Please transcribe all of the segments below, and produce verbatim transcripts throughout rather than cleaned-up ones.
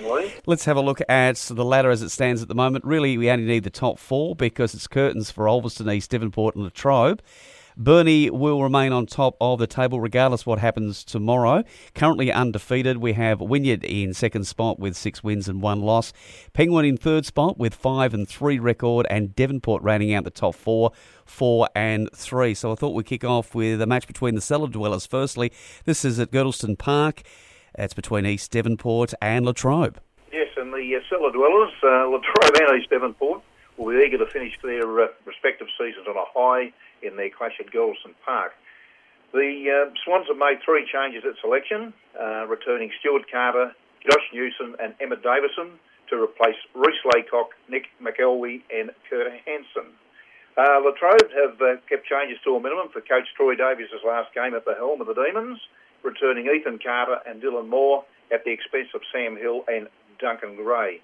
Lee. Let's have a look at the ladder as it stands at the moment. Really, we only need the top four because it's curtains for Ulverston, East Devonport and Latrobe. Burnie will remain on top of the table regardless what happens tomorrow. Currently undefeated, we have Wynyard in second spot with six wins and one loss. Penguin in third spot with five and three record, and Devonport rounding out the top four, four and three. So I thought we'd kick off with a match between the cellar dwellers. Firstly, this is at Girdleston Park. It's between East Devonport and Latrobe. Yes, and the uh, cellar dwellers, uh, Latrobe and East Devonport, will be eager to finish their uh, respective seasons on a high in their clash at Girdleston Park. The uh, Swans have made three changes at selection, uh, returning Stuart Carter, Josh Newsom and Emma Davison to replace Reece Laycock, Nick McElwee and Kurt Hansen. Uh, Latrobe have uh, kept changes to a minimum for coach Troy Davies' last game at the helm of the Demons, returning Ethan Carter and Dylan Moore at the expense of Sam Hill and Duncan Gray.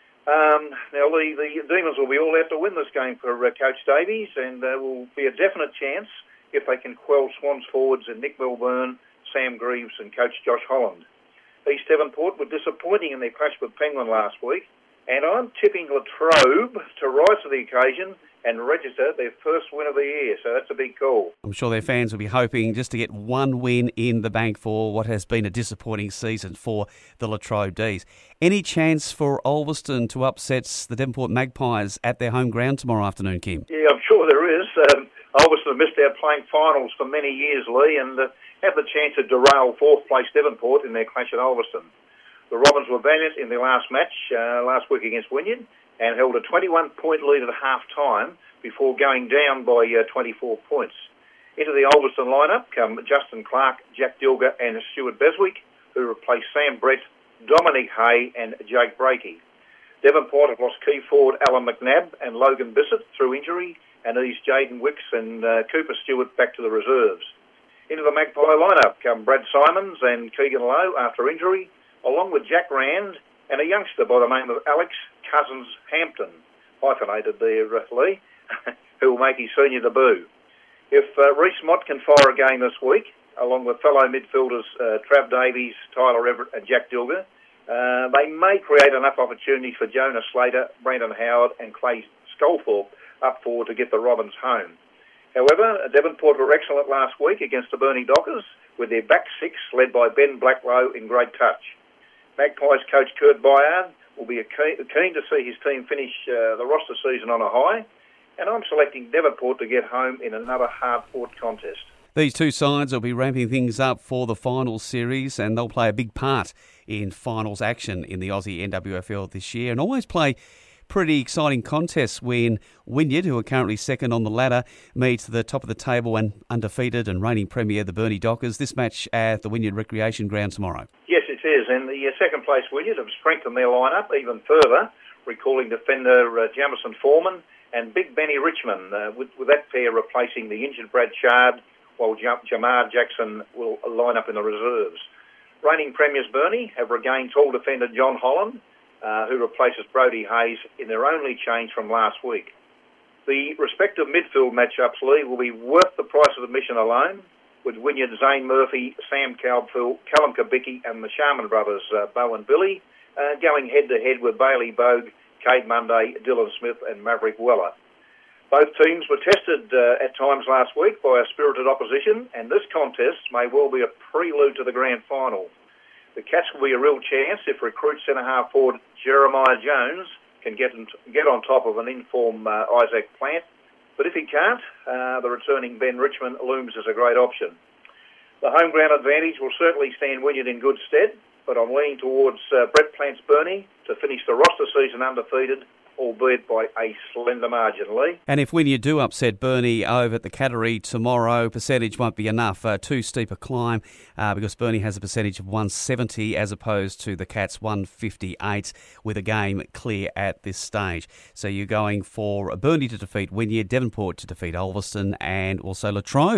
Um, now, the, the Demons will be all out to win this game for uh, Coach Davies, and uh, will be a definite chance if they can quell Swans forwards in Nick Milburn, Sam Greaves and Coach Josh Holland. East Devonport were disappointing in their clash with Penguin last week, and I'm tipping Latrobe to rise to the occasion and register their first win of the year, so that's a big call. I'm sure their fans will be hoping just to get one win in the bank for what has been a disappointing season for the Latrobe D's. Any chance for Ulverston to upset the Devonport Magpies at their home ground tomorrow afternoon, Kim? Yeah, I'm sure there is. Um, Ulverston have missed out playing finals for many years, Lee, and uh, have the chance to derail fourth-place Devonport in their clash at Ulverston. The Robins were valiant in their last match uh, last week against Wynyard, and held a twenty-one point lead at half-time before going down by uh, twenty-four points. Into the Ulverston lineup come Justin Clark, Jack Dilger and Stuart Beswick, who replaced Sam Brett, Dominic Hay and Jake Breakey. Devonport have lost key forward Alan McNabb and Logan Bissett through injury, and eased Jaden Wicks and uh, Cooper Stewart back to the reserves. Into the Magpie lineup come Brad Simons and Keegan Lowe after injury, along with Jack Rand and a youngster by the name of Alex Cousins Hampton, hyphenated there, uh, Lee, who will make his senior debut. If uh, Reece Mott can fire a game this week, along with fellow midfielders uh, Trav Davies, Tyler Everett and Jack Dilger, uh, they may create enough opportunities for Jonas Slater, Brandon Howard and Clay Scolthorpe up forward to get the Robins home. However, Devonport were excellent last week against the Burnie Dockers, with their back six led by Ben Blacklow in great touch. Magpies coach Kurt Byard will be keen to see his team finish uh, the roster season on a high, and I'm selecting Devonport to get home in another hard-fought contest. These two sides will be ramping things up for the finals series, and they'll play a big part in finals action in the Aussie N W F L this year, and always play pretty exciting contests when Wynyard, who are currently second on the ladder, meets the top of the table and undefeated and reigning premier, the Burnie Dockers. This match at the Wynyard Recreation Ground tomorrow. Yes, it is, and the uh, second place Wynyard have strengthened their lineup even further, recalling defender uh, Jamison Foreman and Big Benny Richmond, uh, with, with that pair replacing the injured Brad Shard, while J- Jamar Jackson will line up in the reserves. Reigning premiers Burnie have regained tall defender John Holland, Uh, who replaces Brodie Hayes in their only change from last week. The respective midfield matchups, Lee, will be worth the price of admission alone, with Wynyard Zane Murphy, Sam Caldfield, Callum Kabicki and the Sharman brothers, uh, Bo and Billy, uh, going head-to-head with Bailey Bogue, Cade Munday, Dylan Smith and Maverick Weller. Both teams were tested uh, at times last week by a spirited opposition, and this contest may well be a prelude to the grand final. The Cats will be a real chance if recruit centre-half forward Jeremiah Jones can get in, get on top of an in-form uh, Isaac Plant. But if he can't, uh, the returning Ben Richmond looms as a great option. The home ground advantage will certainly stand Wynyard in good stead, but I'm leaning towards uh, Brett Plant's Burnie to finish the roster season undefeated, albeit by a slender margin, Lee. And if Wynyard do upset Burnie over at the Cattery tomorrow, percentage won't be enough. Uh, too steep a climb uh, because Burnie has a percentage of one seventy as opposed to the Cats one fifty-eight with a game clear at this stage. So you're going for Burnie to defeat Wynyard, Devonport to defeat Ulverston and also Latrobe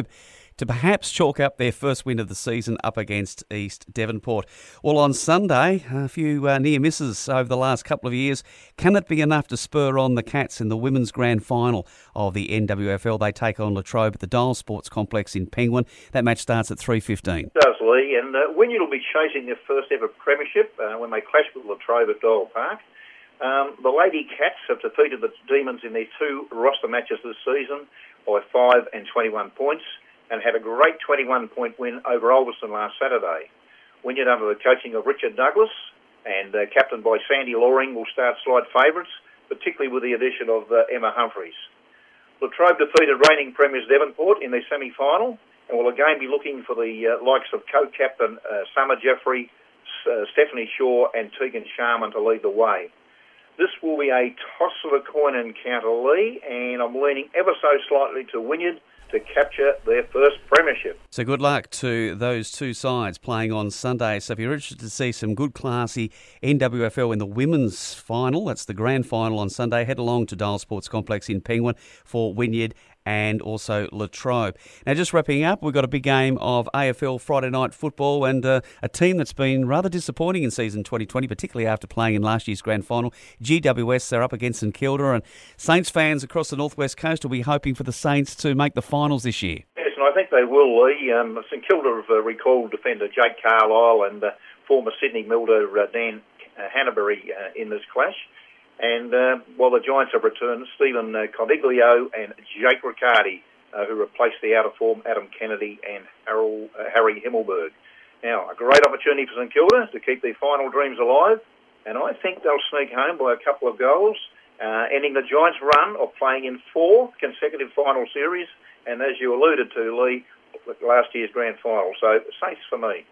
to perhaps chalk up their first win of the season up against East Devonport. Well, on Sunday, a few uh, near misses over the last couple of years. Can it be enough to spur on the Cats in the women's grand final of the N W F L? They take on Latrobe at the Dial Sports Complex in Penguin. That match starts at three fifteen. It does, Lee, and uh, Wynyard will be chasing their first ever premiership uh, when they clash with Latrobe at Dial Park. Um, the Lady Cats have defeated the Demons in their two roster matches this season by five and twenty-one points and had a great twenty-one point win over Ulverston last Saturday. Wynyard, under the coaching of Richard Douglas and uh, captained by Sandy Loring, will start slide favourites, particularly with the addition of uh, Emma Humphreys. Latrobe defeated reigning premiers Devonport in their semi-final and will again be looking for the uh, likes of co-captain uh, Summer Jeffrey, uh, Stephanie Shaw and Tegan Sharman to lead the way. This will be a toss of a coin encounter, Lee, and I'm leaning ever so slightly to Wynyard to capture their first premiership. So good luck to those two sides playing on Sunday. So if you're interested to see some good classy N W F L in the women's final, that's the grand final on Sunday, head along to Dial Sports Complex in Penguin for Wynyard and also Latrobe. Now, just wrapping up, we've got a big game of A F L Friday night football and uh, a team that's been rather disappointing in season twenty twenty, particularly after playing in last year's grand final. G W S, they're up against St Kilda, and Saints fans across the northwest coast will be hoping for the Saints to make the finals this year. Yes, and I think they will, Lee. Um, St Kilda have uh, recalled defender Jake Carlisle and uh, former Sydney Milder uh, Dan uh, Hannabury uh, in this clash. And uh, while the Giants have returned Stephen uh, Condiglio and Jake Riccardi, uh, who replaced the out-of-form Adam Kennedy and Harold, uh, Harry Himmelberg. Now, a great opportunity for St Kilda to keep their final dreams alive, and I think they'll sneak home by a couple of goals, uh, ending the Giants' run of playing in four consecutive final series, and as you alluded to, Lee, last year's grand final. So, Saints for me.